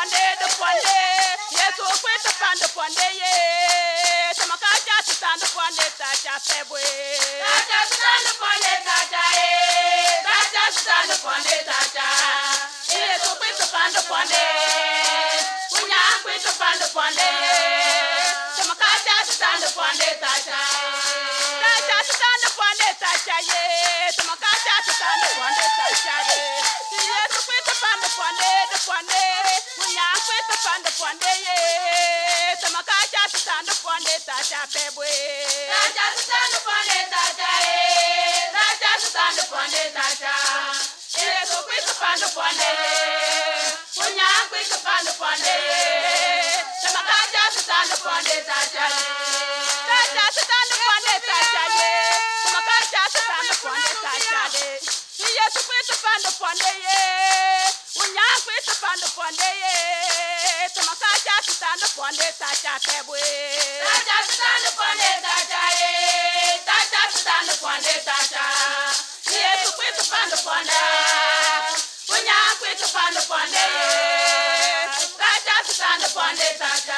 ponde de ponde Yesu kwita pande ponde ye Tamakaja tutande ponde tacha pebwe Tacha tutande ponde tacha ye Tacha tutande ponde tacha Yesu kwita pande ponde Unya kwita pande ponde Tamakaja tutande ponde tacha Tacha tutande ponde tacha ye Tamakaja tutande ponde tacha ye Yesu kwita pande ponde de ponde Unya kwita pande ponde ye Tamakaja tutande ponde tacha pebwe Tacha tutande ponde tacha ye Tacha tutande ponde tacha Yesu kwita pande ponde Unya kwita pande ponde Tamakaja tutande ponde tacha Tacha tutande ponde tacha ye Tamakaja tutande ponde tacha Yesu kwita pande ponde ye Unya kwita pande ponde ye Tamakaja tutande ponde tacha pebwe Tacha tutande ponde tacha ye Tacha tutande ponde tacha Yesu kwita pande ponde Unya kwita pande ponde ye Tacha tutande ponde tacha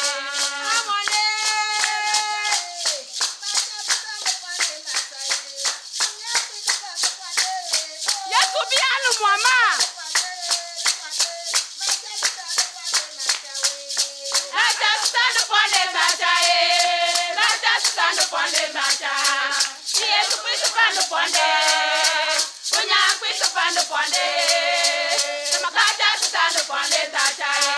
Yesu bialu mama Tacha tutande ponde tacha ye Tacha tutande ponde tacha Yesu kwita pande ponde Unya kwita pande ponde Tamakaja tutande ponde tacha ye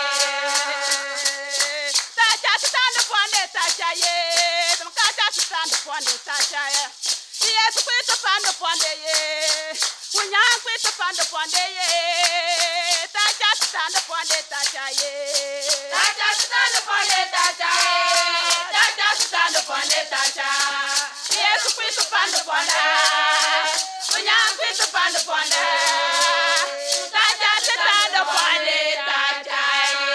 Tacha tutande ponde tacha ye Tamakaja tutande ponde tacha ye Yesu kwita pande ponde ye Unya kwita pande ponde ye Tacha tutande ponde tacha ye Tacha tutande ponde tacha ye Tacha tutande ponde tacha Yesu kwita pande ponde Unya kwita pande ponde Tacha tutande ponde tacha ye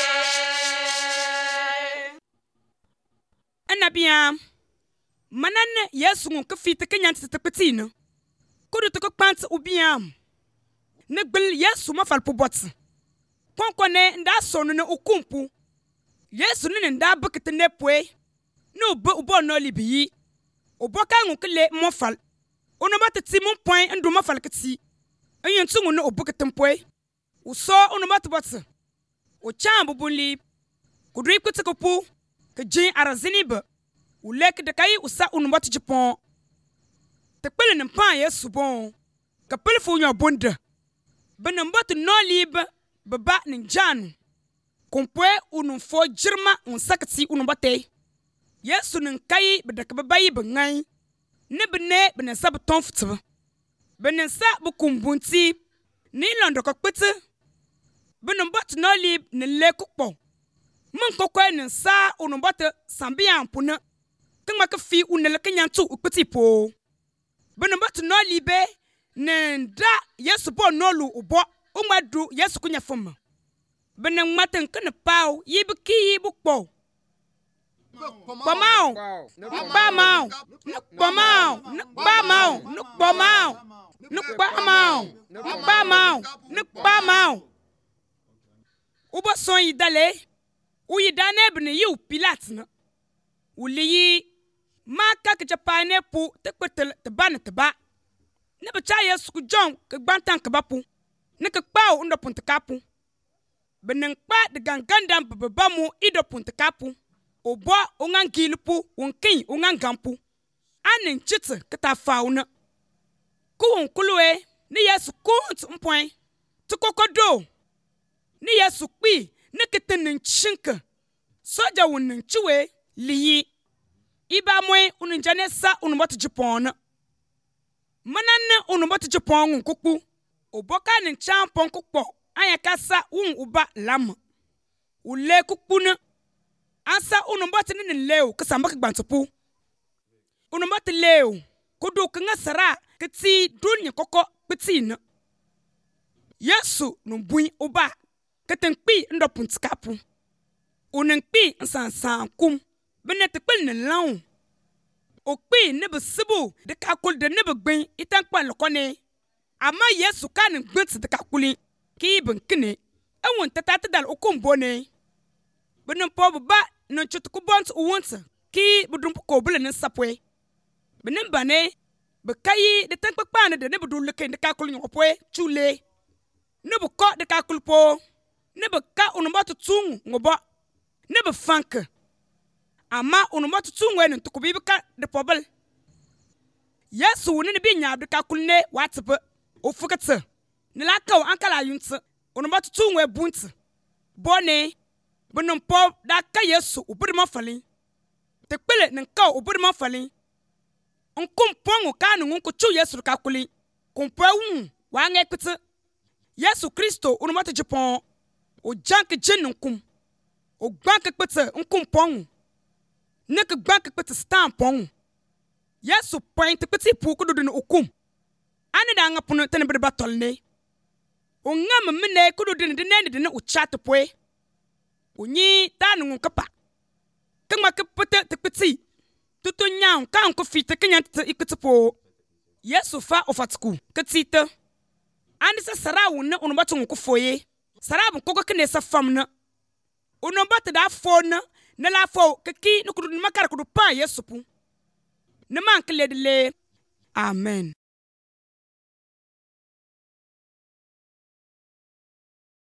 Anabia manan Yesu ngun kafita kanyant te petina kudu to kwant ubiam ne gbel Yesu mafal po bot konkone nda sonu ne ukumpu Yesu ne nda bukete ne poe no bo no libi oboka ngun kle mofal ono matati mon point ndo mafal kati ayentu ngun no obukete poe uso ono matbot o chambu bunli kudu ikutukupu ke jin arazini ba ulek de kai usa unumot jipon te pele ne pan Yesu bon ka pele fu nyo bonda benambot no libe baba ne janu kompwe unum fo jirma unsakati unumbate Yesu ne kai bedaka babayi bengai ne bene bene sab ton futba benen sa bu kumbunti ni londo ko kpete benambot no libe ne le kukpo mun kokwe ne sa unumbate sambian puna kama ka fi unele kanyantu ukpiti po benambot no libe ne nda Yesu bo nolu ubo umadu Yesu kunya foma benen maten kana paw yibiki yibukpo Pamao Pamao Pamao Pamao Pamao Pamao Pamao Pamao Ubo son yidale uyidane bne yu pilat na uliyi maka ke japane pu te kwetel te ban te ba ne ba cha Yesu ku jon ke gbantan ke bapu ne ke kpaw ndo punte kapu benen kpa de gangandam baba mu ido punte kapu obo ongan gilpu onkin ongan gampu anin chite ke ta fauna ku onkulwe ni Yesu kunt mpon te kokodo ni Yesu kpi ne ke tenin chinka soja wonin chiwe liyi iba moy ununjane sa unumot jipon mananne unumot jipon kuku oboka nin champon kuko anya kasa uba lam ule kukuna asa unumot nin leo kasamba kbantopu unumot leo kudu kanga sara kiti dunya koko pitina Yesu numbui uba ketenkpi ndopuntikapu unenkpi nsansan kum benet kpel ne law okpi ne besibu de kakul de ne begben itankpa lokone ama Yesu kan gbent de kakuli ki benkene won tata dal ukum bone benum po ba no chutu ku bont uwonta ki budum ko bule nin sapwe benim bane be kayi de tan kpakpa ne de ne budul ke de kakul nyopwe chule ne bu ko de kakul po ne be ka unumba tutung ngobo ne be fank ama unumba tutung wen to ko bi ka de pobel Yesu ne bi nya de kakul ne watbe ofukata ne la ka ankala yunta unumba tutung we bunta bone benum po da ka Yesu ubirma fali te pele nin ka ubirma fali nkum pongu ka nu ku chu Yesu ka kuli kumpo wu wa nge pete Yesu Kristo unumba te jipon o jank jenu nkum o gbank pete nkum pongu ne ke gbank pete stamp pongu Yesu point pete pu ku do no okum ani da nga punu te ne bi batol ne o ngam mene ku do de ne o chat poe Unyi tanu kapa. Kama kepete te peti. Tutu nyang kan ko fite kenya te ikutipo. Yesu fa ofatku. Ketite. Ani sa sarawu ne onobatu ko foye. Sarabu ko kene sa famna. Onobatu da fona ne la fo keki no kudu makar kudu pa Yesu pu. Ne man kele de le. Amen.